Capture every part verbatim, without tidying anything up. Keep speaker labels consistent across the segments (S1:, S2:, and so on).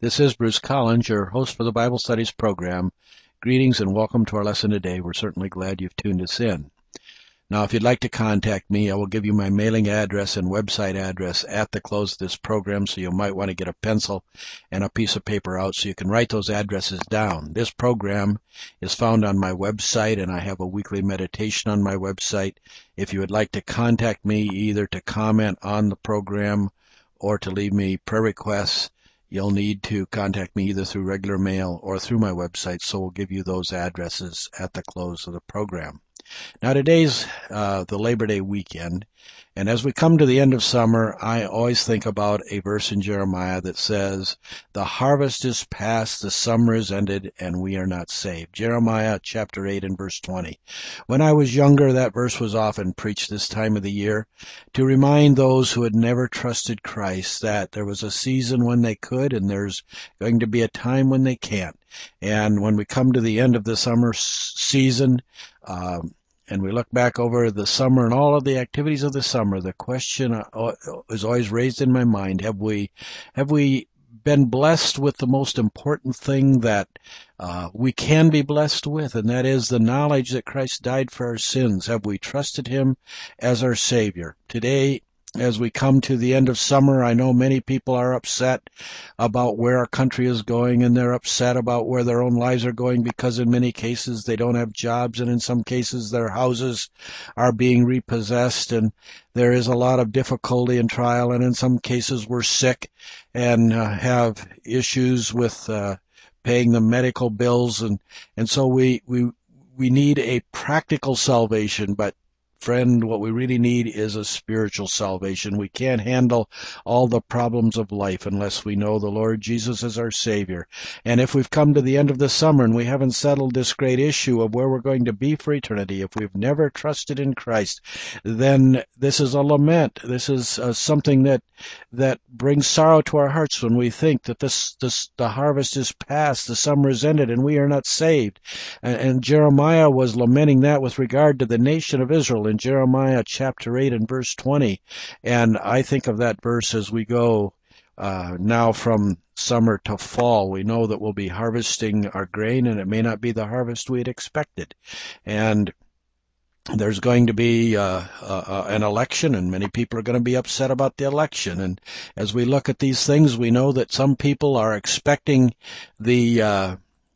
S1: This is Bruce Collins, your host for the Bible Studies program. Greetings and welcome to our lesson today. We're certainly glad you've tuned us in. Now, if you'd like to contact me, I will give you my mailing address and website address at the close of this program, so you might want to get a pencil and a piece of paper out so you can write those addresses down. This program is found on my website, and I have a weekly meditation on my website. If you would like to contact me, either to comment on the program or to leave me prayer requests, you'll need to contact me either through regular mail or through my website, so we'll give you those addresses at the close of the program. Now, today's uh, the Labor Day weekend, and as we come to the end of summer, I always think about a verse in Jeremiah that says, "The harvest is past, the summer is ended, and we are not saved." Jeremiah chapter eight and verse twenty. When I was younger, that verse was often preached this time of the year to remind those who had never trusted Christ that there was a season when they could, and there's going to be a time when they can't. And when we come to the end of the summer s- season, um, and we look back over the summer and all of the activities of the summer, the question is always raised in my mind: Have we, have we been blessed with the most important thing that uh, we can be blessed with, and that is the knowledge that Christ died for our sins? Have we trusted Him as our Savior? Today, as we come to the end of summer, I know many people are upset about where our country is going, and they're upset about where their own lives are going because in many cases they don't have jobs, and in some cases their houses are being repossessed, and there is a lot of difficulty and trial, and in some cases we're sick and uh, have issues with uh, paying the medical bills, and, and so we, we, we need a practical salvation, but friend, what we really need is a spiritual salvation. We can't handle all the problems of life unless we know the Lord Jesus as our Savior. And if we've come to the end of the summer and we haven't settled this great issue of where we're going to be for eternity, if we've never trusted in Christ, then this is a lament. This is uh, something that that brings sorrow to our hearts when we think that this, this the harvest is past, the summer is ended, and we are not saved. And, and Jeremiah was lamenting that with regard to the nation of Israel in Jeremiah chapter eight and verse twenty. And I think of that verse as we go uh, now from summer to fall. We know that we'll be harvesting our grain, and it may not be the harvest we had expected. And there's going to be uh, uh, an election, and many people are going to be upset about the election. And as we look at these things, we know that some people are expecting the uh,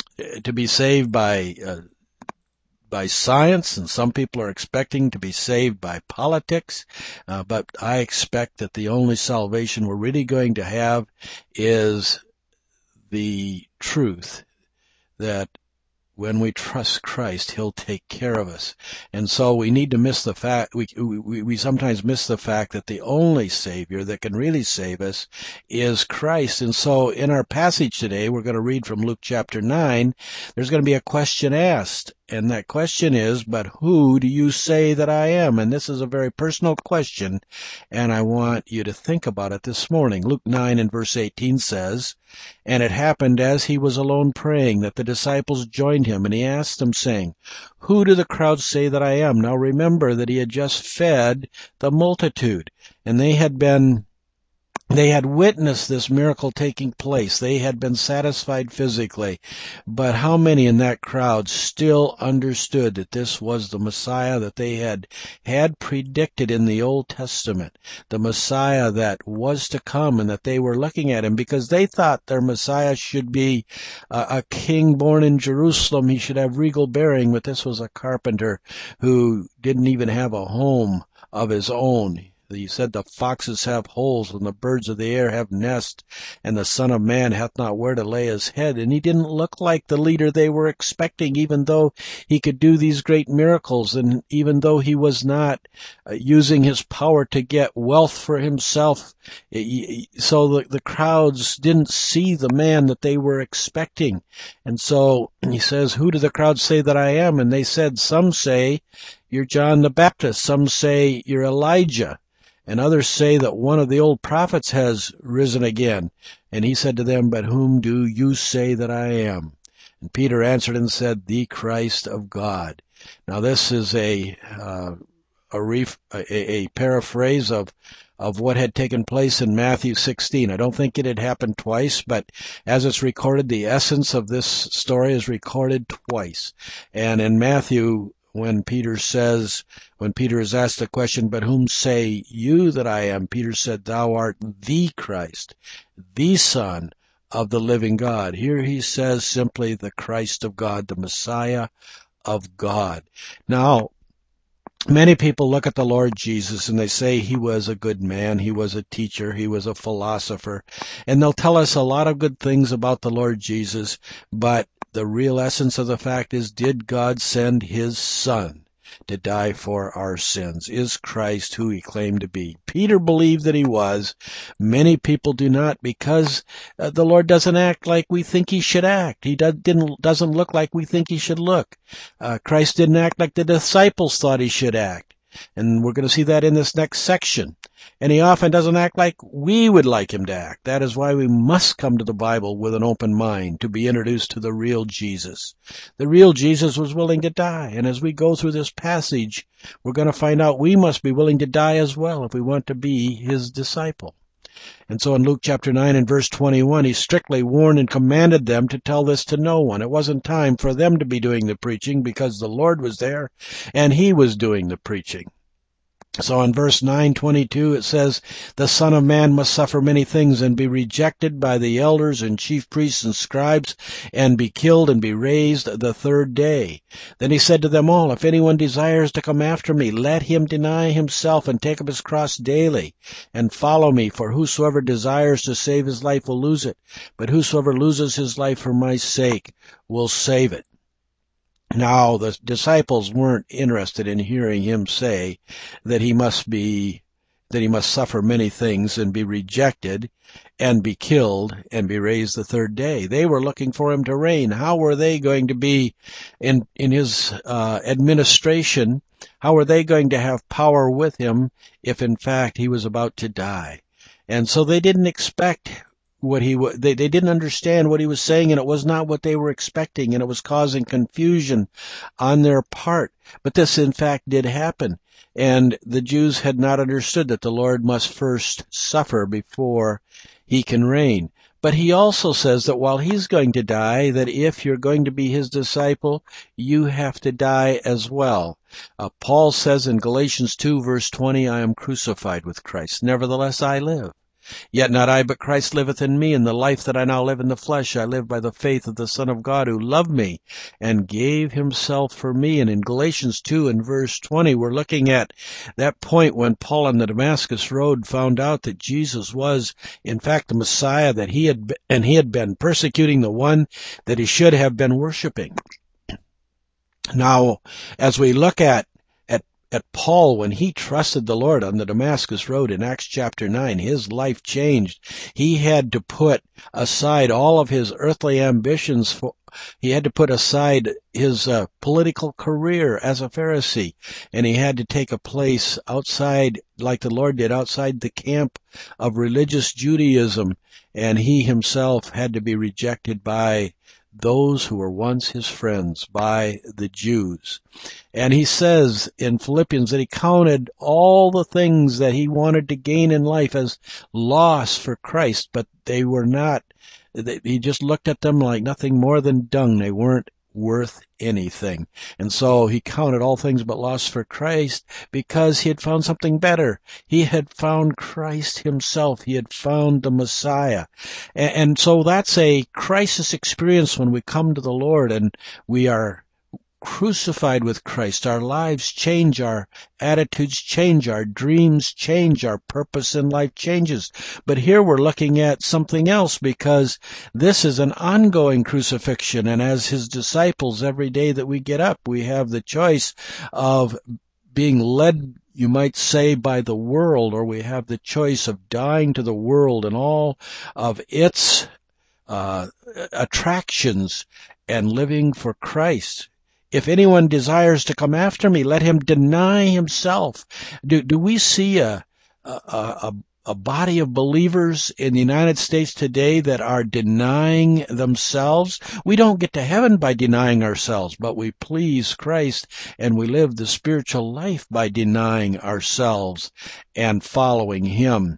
S1: to be saved by uh, by science, and some people are expecting to be saved by politics. Uh, but I expect that the only salvation we're really going to have is the truth that when we trust Christ, He'll take care of us. And so we need to miss the fact, we, we, we sometimes miss the fact that the only Savior that can really save us is Christ. And so in our passage today, we're going to read from Luke chapter nine. There's going to be a question asked. And that question is, "But who do you say that I am?" And this is a very personal question, and I want you to think about it this morning. Luke nine and verse eighteen says, "And it happened as he was alone praying that the disciples joined him, and he asked them, saying, 'Who do the crowds say that I am?'" Now remember that he had just fed the multitude, and they had been They had witnessed this miracle taking place. They had been satisfied physically. But how many in that crowd still understood that this was the Messiah that they had had predicted in the Old Testament, the Messiah that was to come, and that they were looking at him because they thought their Messiah should be a, a king born in Jerusalem. He should have regal bearing, but this was a carpenter who didn't even have a home of his own. He said, "The foxes have holes, and the birds of the air have nests, and the Son of Man hath not where to lay his head." And he didn't look like the leader they were expecting, even though he could do these great miracles, and even though he was not uh, using his power to get wealth for himself. So the, the crowds didn't see the man that they were expecting. And so he says, "Who do the crowds say that I am?" And they said, "Some say you're John the Baptist, some say you're Elijah, and others say that one of the old prophets has risen again." And he said to them, "But whom do you say that I am?" And Peter answered and said, "The Christ of God." Now this is a uh, a, ref, a, a paraphrase of of what had taken place in Matthew sixteen. I don't think it had happened twice, but as it's recorded, the essence of this story is recorded twice. And in Matthew, when Peter says, when Peter is asked the question, "But whom say you that I am?" Peter said, "Thou art the Christ, the Son of the living God." Here he says simply the Christ of God, the Messiah of God. Now, many people look at the Lord Jesus and they say he was a good man, he was a teacher, he was a philosopher, and they'll tell us a lot of good things about the Lord Jesus, but the real essence of the fact is, did God send his Son to die for our sins? Is Christ who he claimed to be? Peter believed that he was. Many people do not, because uh, the Lord doesn't act like we think he should act. He do, didn't, doesn't look like we think he should look. Uh, Christ didn't act like the disciples thought he should act. And we're going to see that in this next section. And he often doesn't act like we would like him to act. That is why we must come to the Bible with an open mind to be introduced to the real Jesus. The real Jesus was willing to die. And as we go through this passage, we're going to find out we must be willing to die as well if we want to be his disciple. And so in Luke chapter nine and verse twenty-one, he strictly warned and commanded them to tell this to no one. It wasn't time for them to be doing the preaching because the Lord was there and he was doing the preaching. So in verse nine twenty-two it says, "The Son of Man must suffer many things and be rejected by the elders and chief priests and scribes and be killed and be raised the third day." Then he said to them all, "If anyone desires to come after me, let him deny himself and take up his cross daily and follow me. For whosoever desires to save his life will lose it, but whosoever loses his life for my sake will save it." Now, the disciples weren't interested in hearing him say that he must be, that he must suffer many things and be rejected and be killed and be raised the third day. They were looking for him to reign. How were they going to be in, in his uh, administration? How were they going to have power with him if in fact he was about to die? And so they didn't expect what he they they didn't understand what he was saying, and it was not what they were expecting, and it was causing confusion on their part. But this in fact did happen, and the Jews had not understood that the Lord must first suffer before he can reign. But he also says that while he's going to die, that if you're going to be his disciple, you have to die as well. Uh, Paul says in Galatians two verse twenty, "I am crucified with Christ, nevertheless I live. Yet not I, but Christ liveth in me, and the life that I now live in the flesh, I live by the faith of the Son of God, who loved me and gave himself for me." And in Galatians two and verse twenty, we're looking at that point when Paul on the Damascus Road found out that Jesus was, in fact, the Messiah, that he had been, and he had been persecuting the one that he should have been worshiping. Now, as we look at At Paul, when he trusted the Lord on the Damascus Road in Acts chapter nine, his life changed. He had to put aside all of his earthly ambitions. For, he had to put aside his uh, political career as a Pharisee, and he had to take a place outside, like the Lord did, outside the camp of religious Judaism, and he himself had to be rejected by those who were once his friends, by the Jews. And he says in Philippians that he counted all the things that he wanted to gain in life as loss for Christ, but they were not, they, he just looked at them like nothing more than dung. They weren't worth anything. And so he counted all things but loss for Christ because he had found something better. He had found Christ himself. He had found the Messiah. And, and so that's a crisis experience when we come to the Lord and we are crucified with Christ. Our lives change, our attitudes change, our dreams change, our purpose in life changes. But here we're looking at something else, because this is an ongoing crucifixion, and as his disciples, every day that we get up, we have the choice of being led, you might say, by the world, or we have the choice of dying to the world and all of its uh, attractions and living for Christ. If anyone desires to come after me, let him deny himself. Do, do we see a, a, a, a body of believers in the United States today that are denying themselves. We don't get to heaven by denying ourselves, but we please Christ and we live the spiritual life by denying ourselves and following Him.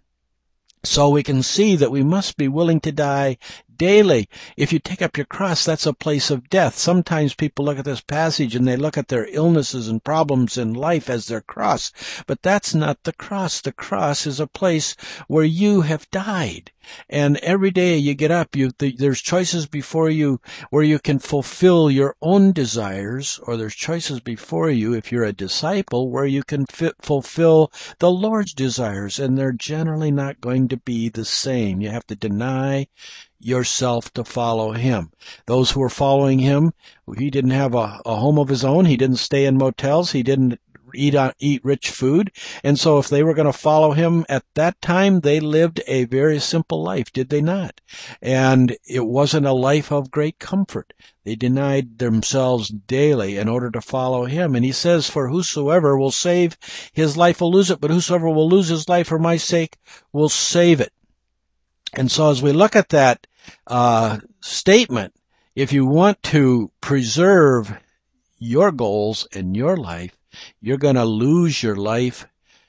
S1: So we can see that we must be willing to die daily. If you take up your cross, that's a place of death. Sometimes people look at this passage and they look at their illnesses and problems in life as their cross. But that's not the cross. The cross is a place where you have died. And every day you get up, you, the, there's choices before you where you can fulfill your own desires, or there's choices before you, if you're a disciple, where you can fit, fulfill the Lord's desires, and they're generally not going to be the same. You have to deny yourself to follow Him. Those who are following Him, He didn't have a, a home of His own. He didn't stay in motels. He didn't eat on, eat rich food. And so if they were going to follow Him at that time, they lived a very simple life, did they not? And it wasn't a life of great comfort. They denied themselves daily in order to follow Him. And He says, for whosoever will save his life will lose it, but whosoever will lose his life for my sake will save it. And so as we look at that uh, statement, if you want to preserve your goals in your life, you're going to lose your life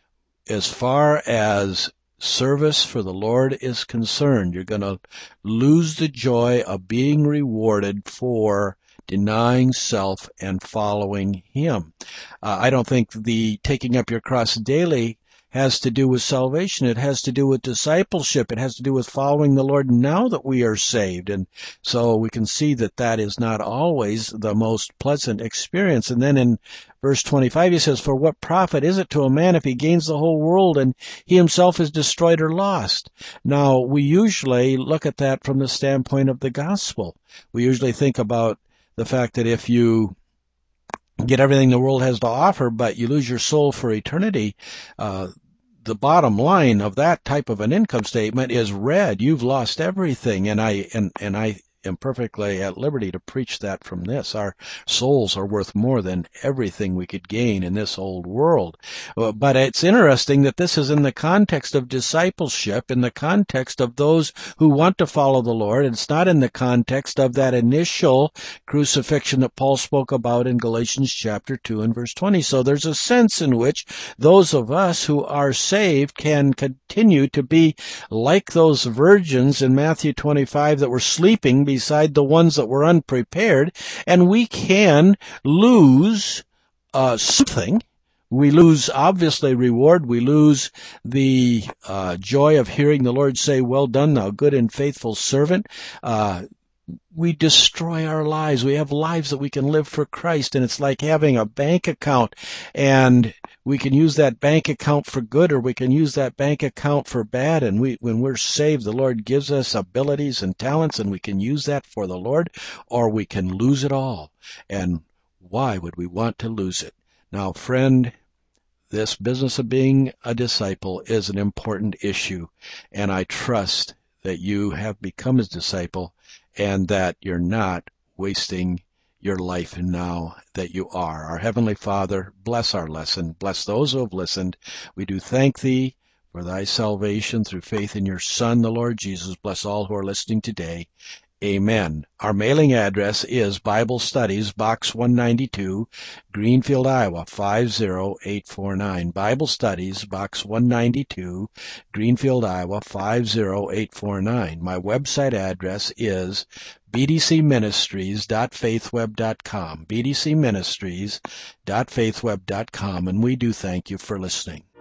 S1: as far as service for the Lord is concerned. You're going to lose the joy of being rewarded for denying self and following Him. Uh, I don't think the taking up your cross daily has to do with salvation. It has to do with discipleship. It has to do with following the Lord now that we are saved. And so we can see that that is not always the most pleasant experience. And then in verse twenty-five, He says, for what profit is it to a man if he gains the whole world and he himself is destroyed or lost? Now, we usually look at that from the standpoint of the gospel. We usually think about the fact that if you get everything the world has to offer, but you lose your soul for eternity, uh, the bottom line of that type of an income statement is red. You've lost everything. And I, and, and I am perfectly at liberty to preach that from this. Our souls are worth more than everything we could gain in this old world. But it's interesting that this is in the context of discipleship, in the context of those who want to follow the Lord. It's not in the context of that initial crucifixion that Paul spoke about in Galatians chapter two and verse twenty. So there's a sense in which those of us who are saved can continue to be like those virgins in Matthew twenty-five that were sleeping beside the ones that were unprepared, and we can lose uh, something. We lose, obviously, reward. We lose the uh, joy of hearing the Lord say, well done, thou good and faithful servant. Uh, we destroy our lives. We have lives that we can live for Christ, and it's like having a bank account, and we can use that bank account for good, or we can use that bank account for bad. And we, when we're saved, the Lord gives us abilities and talents, and we can use that for the Lord, or we can lose it all. And why would we want to lose it? Now, friend, this business of being a disciple is an important issue, and I trust that you have become His disciple and that you're not wasting your life now that you are. Our Heavenly Father, bless our lesson. Bless those who have listened. We do thank Thee for Thy salvation through faith in Your Son, the Lord Jesus. Bless all who are listening today. Amen. Our mailing address is Bible Studies, Box one ninety-two, Greenfield, Iowa, five zero eight four nine. Bible Studies, Box one ninety-two, Greenfield, Iowa, five zero eight four nine. My website address is b d c ministries dot faithweb dot com, b d c ministries dot faithweb dot com, and we do thank you for listening.